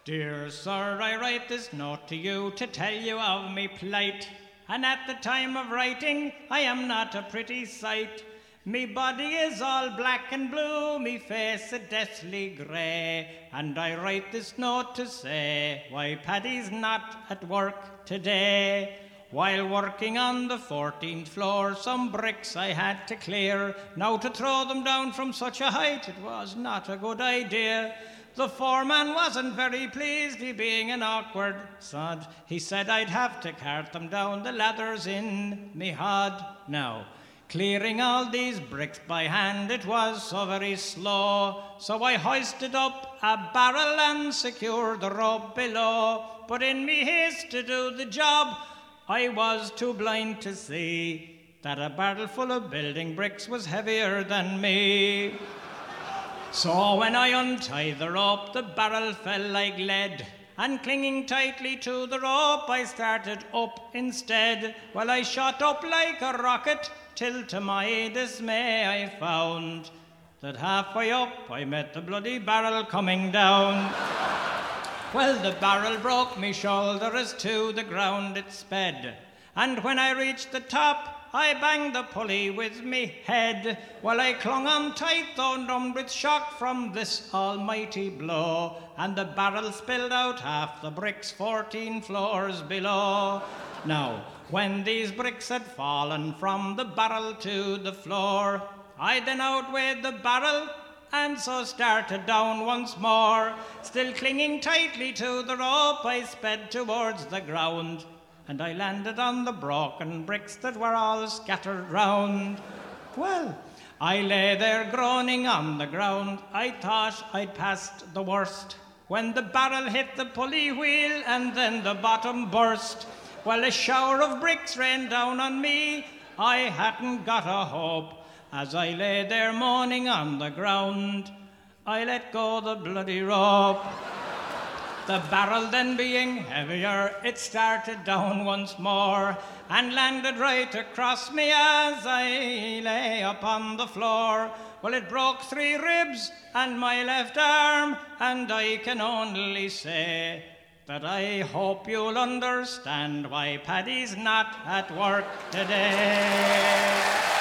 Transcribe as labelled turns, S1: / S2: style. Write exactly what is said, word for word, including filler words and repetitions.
S1: Dear sir, I write this note to you to tell you of me plight. And at the time of writing, I am not a pretty sight. Me body is all black and blue, me face a deathly grey. And I write this note to say why Paddy's not at work today. While working on the fourteenth floor, some bricks I had to clear. Now to throw them down from such a height, it was not a good idea. The foreman wasn't very pleased, he being an awkward sod. He said I'd have to cart them down the ladders in me hod. Now, clearing all these bricks by hand, it was so very slow. So I hoisted up a barrel and secured the rope below. But in me haste to do the job, I was too blind to see that a barrel full of building bricks was heavier than me. So when I untied the rope, the barrel fell like lead. And clinging tightly to the rope, I started up instead. Well, I shot up like a rocket, till to my dismay I found that halfway up I met the bloody barrel coming down. Well, the barrel broke me shoulder as to the ground it sped. And when I reached the top, I banged the pulley with me head. Well, I clung on tight, though numbed with shock from this almighty blow. And the barrel spilled out half the bricks fourteen floors below. Now, when these bricks had fallen from the barrel to the floor, I then outweighed the barrel and so started down once more. Still clinging tightly to the rope, I sped towards the ground, and I landed on the broken bricks that were all scattered round. Well, I lay there groaning on the ground. I thought I'd passed the worst, when the barrel hit the pulley wheel and then the bottom burst. Well, a shower of bricks rained down on me. I hadn't got a hope. As I lay there moaning on the ground, I let go the bloody rope. The barrel then being heavier, it started down once more and landed right across me as I lay upon the floor. Well, it broke three ribs and my left arm, and I can only say that I hope you'll understand why Paddy's not at work today.